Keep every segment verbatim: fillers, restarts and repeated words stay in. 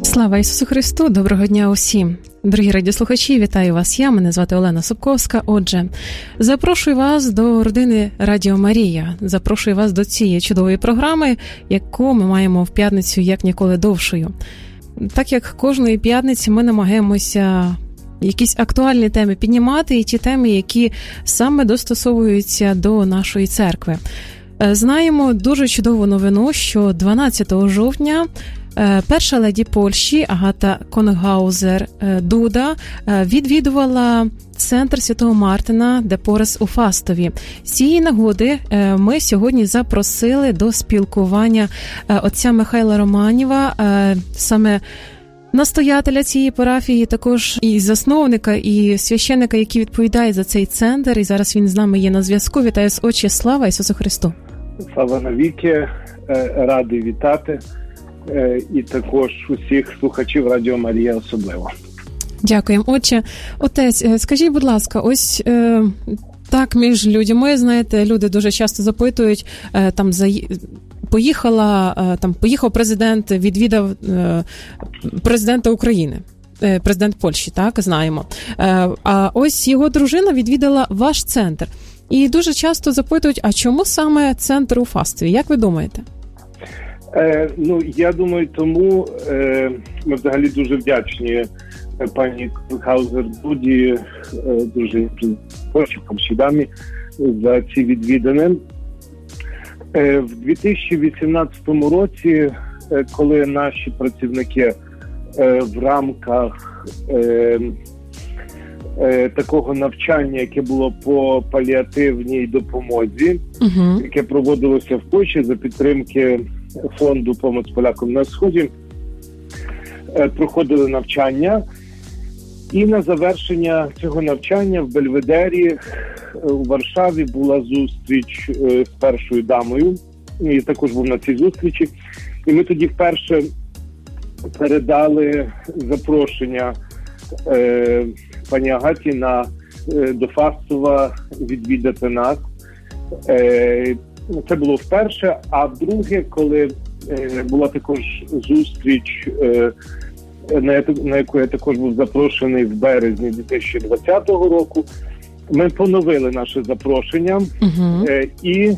Слава Ісусу Христу! Доброго дня усім! Дорогі радіослухачі, вітаю вас я, мене звати Олена Собковська. Отже, запрошую вас до родини Радіо Марія, запрошую вас до цієї чудової програми, яку ми маємо в п'ятницю як ніколи довшою. Так як кожної п'ятниці ми намагаємося якісь актуальні теми піднімати, і ті теми, які саме достосовуються до нашої церкви. Знаємо дуже чудову новину, що дванадцятого жовтня перша леді Польщі Агата Конггаузер-Дуда відвідувала центр Святого Мартина де Порес у Фастові. З цієї нагоди ми сьогодні запросили до спілкування отця Михайла Романєва, саме настоятеля цієї парафії, також і засновника, і священника, який відповідає за цей центр. І зараз він з нами є на зв'язку. Вітаю з отче, слава Ісусу Христу! Слава навіки, радий вітати. І також усіх слухачів Радіо Марія особливо. Дякуємо. Отче, отець, скажіть, будь ласка, ось е, так між людьми, знаєте, люди дуже часто запитують, е, там, за, поїхала, е, там, поїхав президент, відвідав е, президента України. Президент Польщі, так, знаємо. Е, а ось його дружина відвідала ваш центр. І дуже часто запитують, а чому саме центр у Фастові? Як ви думаєте? Е, ну, я думаю, тому е, ми взагалі дуже вдячні пані Конггаузер-Дуді, е, дружині Польщі, Польщі-дамі, за ці відвідини. Е, в дві тисячі вісімнадцятому році, е, коли наші працівники е, в рамках е, е, такого навчання, яке було по паліативній допомозі, uh-huh. яке проводилося в Польщі за підтримки фонду «Помоць полякам на Сході», проходили навчання. І на завершення цього навчання в Бельведері у Варшаві була зустріч з першою дамою. І також був на цій зустрічі. І ми тоді вперше передали запрошення е, пані Агаті на, е, до Фастова відвідати нас. Е, Це було вперше, а вдруге, коли е, була також зустріч, е, на, на яку я також був запрошений в березні дві тисячі двадцятого року, ми поновили наше запрошення, uh-huh. е, і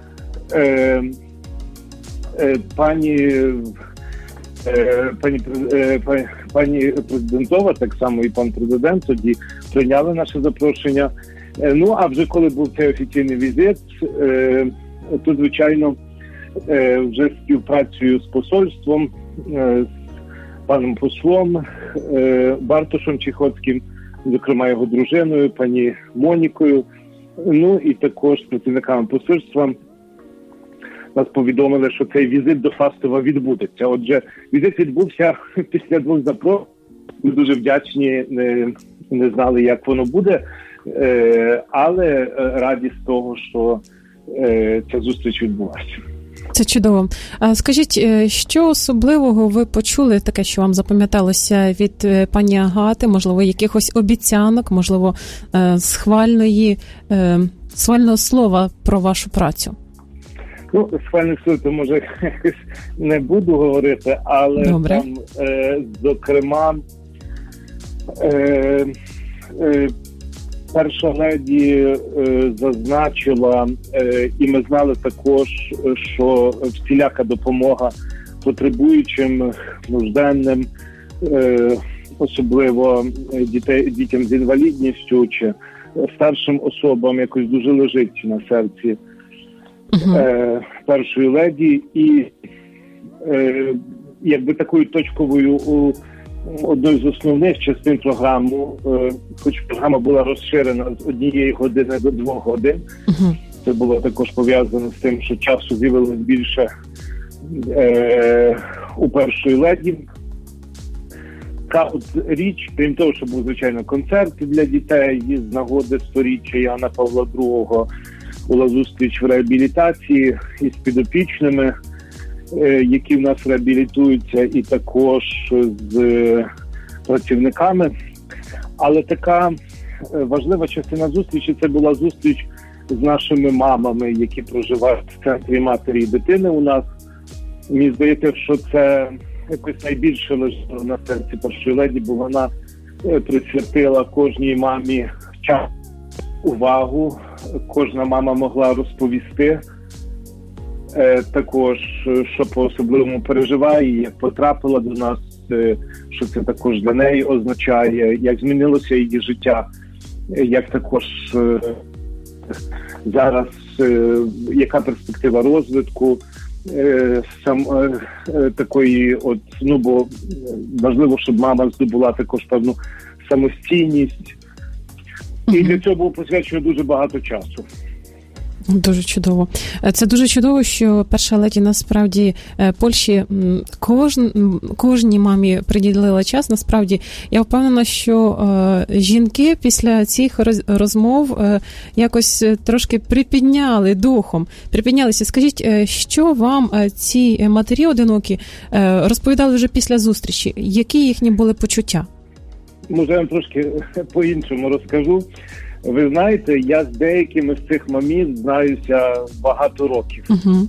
е, е, пані, е, пані, е, пані президентова, так само і пан президент тоді прийняли наше запрошення. Е, ну, а вже коли був цей офіційний візит, е, то, звичайно, вже співпрацею з посольством, з паном послом Бартошем Чіхоцьким, зокрема його дружиною, пані Монікою, ну і також з працівниками посольства нас повідомили, що цей візит до Фастова відбудеться. Отже, візит відбувся після двох запрошень. Ми дуже вдячні, не, не знали, як воно буде, але раді з того, що ця зустріч відбулася. Це чудово. А скажіть, що особливого ви почули, таке, що вам запам'яталося від пані Агати, можливо, якихось обіцянок, можливо, схвальної, схвального слова про вашу працю? Ну, схвальних слів, то, може, якось не буду говорити, але Добре. Там, е, зокрема, е, е, перша леді е, зазначила, е, і ми знали також, що всіляка допомога потребуючим, нужденним, е, особливо дітей, дітям з інвалідністю чи старшим особам, якось дуже лежить на серці uh-huh. е, першої леді. І е, якби такою точковою у одною з основних частин програми, хоч програма була розширена з однієї години до двох годин, uh-huh. це було також пов'язано з тим, що часу з'явилось більше е, у першої леді. Така от річ, крім того, що був, звичайно, концерт для дітей з нагоди сторіччя Іоанна Павла другого, була зустріч в реабілітації із підопічними, які в нас реабілітуються, і також з працівниками. Але така важлива частина зустрічі – це була зустріч з нашими мамами, які проживають в центрі матері і дитини у нас. Мені здається, що це якось найбільше лежало на серці першої леді, бо вона присвятила кожній мамі час, увагу. Кожна мама могла розповісти також, що по-особливому переживає, як потрапила до нас, що це також для неї означає, як змінилося її життя, як також зараз, яка перспектива розвитку сам такої, от, ну, бо важливо, щоб мама здобула також певну самостійність. І для цього було присвячено дуже багато часу. Дуже чудово. Це дуже чудово, що перша леді насправді Польщі кож... кожній мамі приділила час. Насправді, я впевнена, що е, жінки після цих розмов е, якось трошки припідняли духом, припіднялися. Скажіть, що вам ці матері одинокі е, розповідали вже після зустрічі? Які їхні були почуття? Може, я вам трошки по-іншому розкажу. Ви знаєте, я з деякими з цих мамів знаюся багато років. Uh-huh.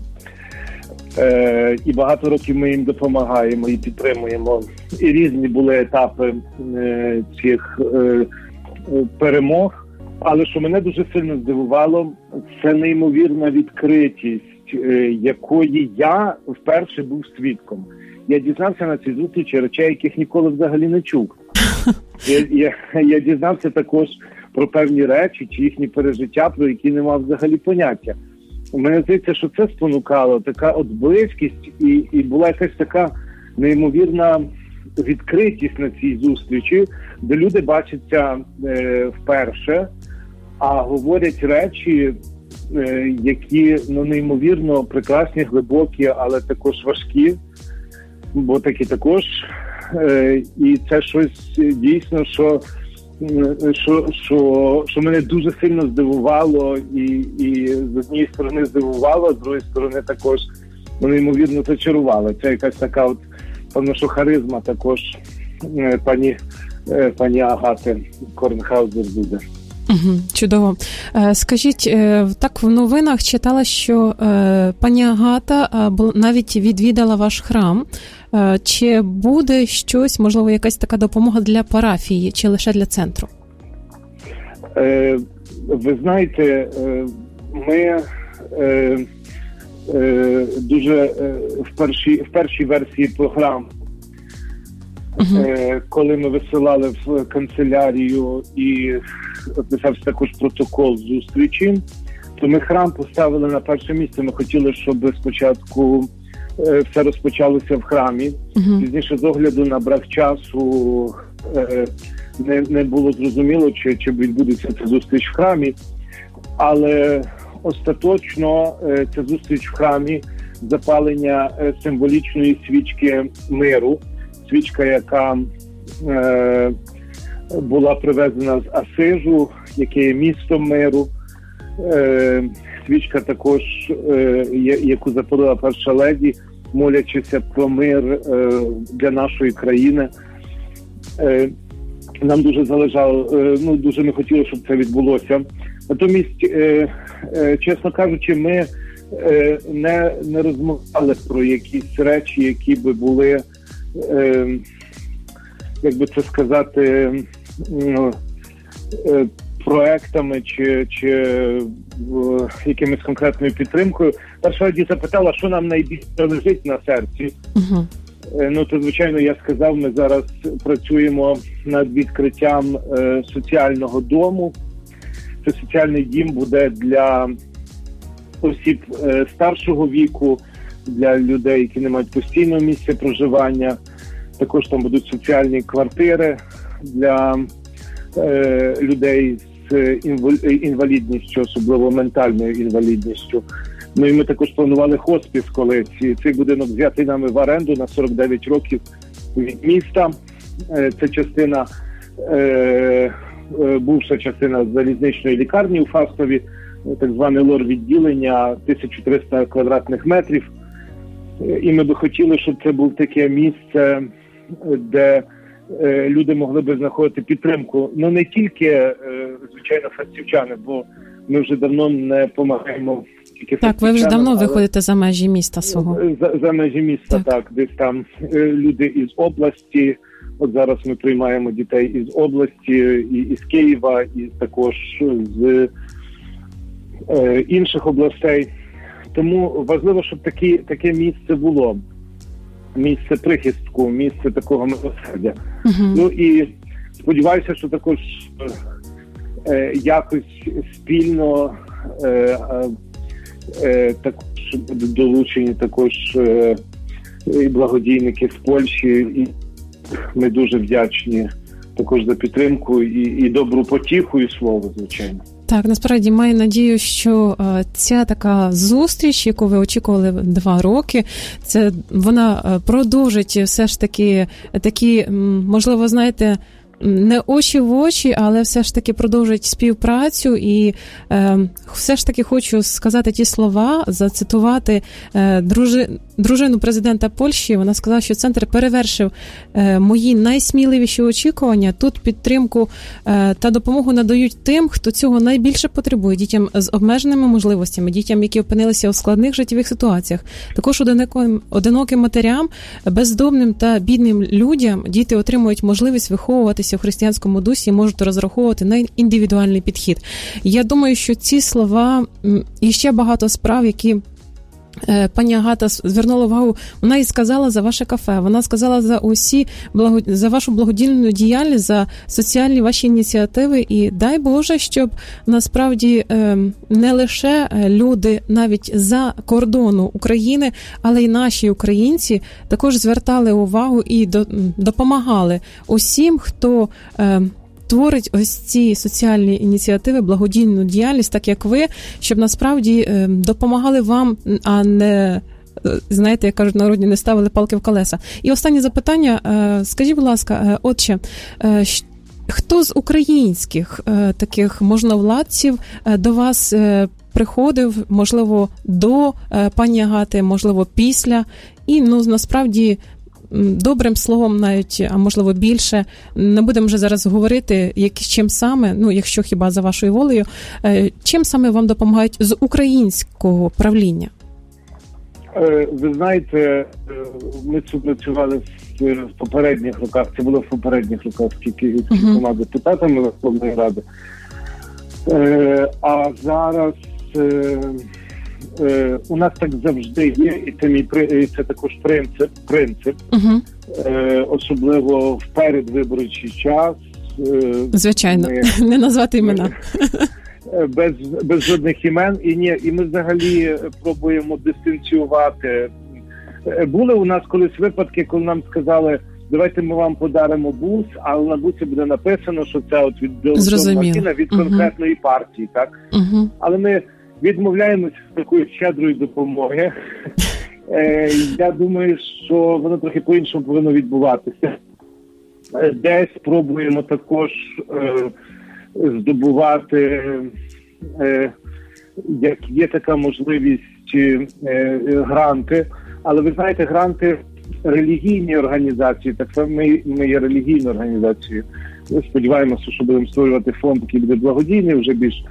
Е, і багато років ми їм допомагаємо і підтримуємо. І різні були етапи е, цих е, перемог. Але що мене дуже сильно здивувало, це неймовірна відкритість, е, якої я вперше був свідком. Я дізнався на цій зустрічі речей, яких ніколи взагалі не чув. Я, я, я дізнався також про певні речі, чи їхні пережиття, про які не мав взагалі поняття. У мене здається, що це спонукало, така от близькість, і, і була якась така неймовірна відкритість на цій зустрічі, де люди бачаться е, вперше, а говорять речі, е, які, ну, неймовірно прекрасні, глибокі, але також важкі, бо такі також. Е, і це щось дійсно, що Що, що, що мене дуже сильно здивувало, і, і з однієї сторони здивувало, з другої сторони також неймовірно зачарувало. Це якась така от, певно, що харизма також пані, пані Агати Корнхаузер буде. Угу, чудово. Скажіть, так в новинах читала, що пані Агата навіть відвідала ваш храм. Чи буде щось, можливо, якась така допомога для парафії, чи лише для центру? Е, ви знаєте, ми е, е, дуже е, в, першій, в першій версії програм, uh-huh. е, коли ми висилали в канцелярію і писався також протокол зустрічі, то ми храм поставили на перше місце. Ми хотіли, щоб спочатку все розпочалося в храмі. Uh-huh. Пізніше, з огляду на брак часу, не, не було зрозуміло, чи, чи відбудеться ця зустріч в храмі. Але остаточно ця зустріч в храмі, запалення символічної свічки миру, свічка, яка е, була привезена з Асижу, яке є містом миру. Е, свічка також, е, яку запалила перша леді, молячися про мир е, для нашої країни. Е, нам дуже залежало, е, ну дуже ми хотіли, щоб це відбулося. Натомість, е, е, чесно кажучи, ми е, не, не розмовляли про якісь речі, які би були, е, як би це сказати, е, е, проектами чи, чи е, якимось конкретною підтримкою. Перша леді запитала, що нам найбільше лежить на серці. Uh-huh. Е, ну, то, звичайно, я сказав, ми зараз працюємо над відкриттям е, соціального дому. Це соціальний дім буде для осіб е, старшого віку, для людей, які не мають постійного місця проживання. Також там будуть соціальні квартири для е, людей з інвалідністю, особливо ментальною інвалідністю. Ну і ми також планували хоспіс колись. Цей будинок взятий нами в оренду на сорок дев'ять років від міста. Е, це частина, е, бувша частина залізничної лікарні у Фастові, так зване лор-відділення, тисяча триста квадратних метрів. І ми би хотіли, щоб це було таке місце, де е, люди могли би знаходити підтримку. Ну не тільки, е, звичайно, фастівчани, бо ми вже давно не допомагаємо тільки так, ви вже давно виходите за межі міста свого. За, за межі міста, так. так. Десь там люди із області. От зараз ми приймаємо дітей із області, і із Києва, і також з е, інших областей. Тому важливо, щоб такі, таке місце було. Місце прихистку, місце такого милосердя. Uh-huh. Ну і сподіваюся, що також е, якось спільно е, е, також будуть долучені також е, і благодійники з Польщі. І ми дуже вдячні також за підтримку і, і добру потіху, і слово, звичайно. Так, насправді маю надію, що е, ця така зустріч, яку ви очікували два роки, це вона е, продовжить все ж таки такі, можливо, знаєте, не очі в очі, але все ж таки продовжить співпрацю. І е, все ж таки хочу сказати ті слова, зацитувати е, дружи, дружину президента Польщі. Вона сказала, що центр перевершив е, мої найсміливіші очікування. Тут підтримку е, та допомогу надають тим, хто цього найбільше потребує. Дітям з обмеженими можливостями, дітям, які опинилися у складних життєвих ситуаціях. Також одиноким, одиноким матерям, бездомним та бідним людям діти отримують можливість виховуватися в християнському дусі і можуть розраховувати на індивідуальний підхід. Я думаю, що ці слова і ще багато справ, які пані Агата звернула увагу, вона і сказала за ваше кафе, вона сказала за усі благо... за вашу благодійну діяльність, за соціальні ваші ініціативи, і дай Боже, щоб насправді не лише люди навіть за кордону України, але й наші українці також звертали увагу і допомагали усім, хто творить ось ці соціальні ініціативи, благодійну діяльність, так як ви, щоб насправді допомагали вам, а не, знаєте, як кажуть народні, не ставили палки в колеса. І останнє запитання. Скажіть, будь ласка, отче, хто з українських таких можновладців до вас приходив, можливо, до пані Агати, можливо, після, і, ну, насправді, добрим словом навіть, а можливо більше, не будемо вже зараз говорити, як, чим саме, ну якщо хіба за вашою волею, чим саме вам допомагають з українського правління? Ви знаєте, ми співпрацювали в попередніх роках, це було в попередніх роках з кількома uh-huh. депутатами Верховної Ради, а зараз у нас так завжди є, і це, мій, і це також принцип, принцип uh-huh. особливо в передвиборчий час. Звичайно, ми, не назвати імена. Без, без жодних імен. І, ні, і ми взагалі пробуємо дистанціювати. Були у нас колись випадки, коли нам сказали, давайте ми вам подаримо бус, але на бусі буде написано, що це от від Мартіна, від конкретної uh-huh. партії. Так? Uh-huh. Але ми відмовляємося з такої щедрої допомоги. Е, я думаю, що воно трохи по-іншому повинно відбуватися. Десь пробуємо також е, здобувати, е, як є така можливість, е, гранти. Але ви знаєте, гранти релігійні організації, так само ми, ми є релігійною організацією. Ми сподіваємося, що будемо створювати фонд, який буде благодійний вже більш.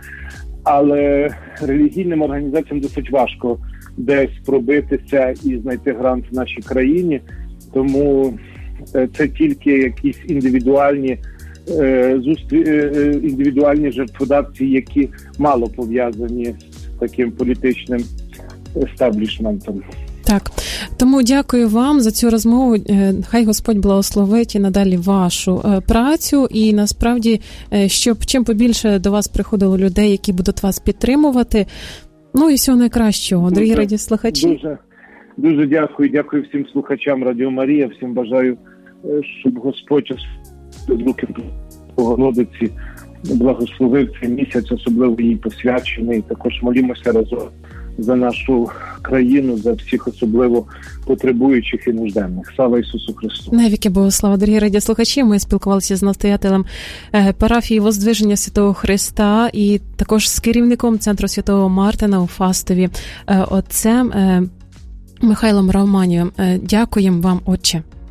Але релігійним організаціям досить важко десь пробитися і знайти грант в нашій країні, тому це тільки якісь індивідуальні е, зустрі, е, індивідуальні жертводавці, які мало пов'язані з таким політичним естаблішментом. Так, тому дякую вам за цю розмову. Хай Господь благословить і надалі вашу працю. І насправді, щоб чим побільше до вас приходило людей, які будуть вас підтримувати. Ну і всього найкращого, дорогі дуже, радіослухачі. Дуже, дуже дякую. Дякую всім слухачам Радіо Марія. Всім бажаю, щоб Господь з руки Богородиці благословив цей місяць, особливо їй посвячений. Також молімося разом за нашу країну, за всіх особливо потребуючих і нужденних. Слава Ісусу Христу! Навіки Богослава! Дорогі радіослухачі, ми спілкувалися з настоятелем парафії Воздвиження Святого Христа і також з керівником Центру Святого Мартина у Фастові, отцем Михайлом Романієм. Дякуємо вам, отче!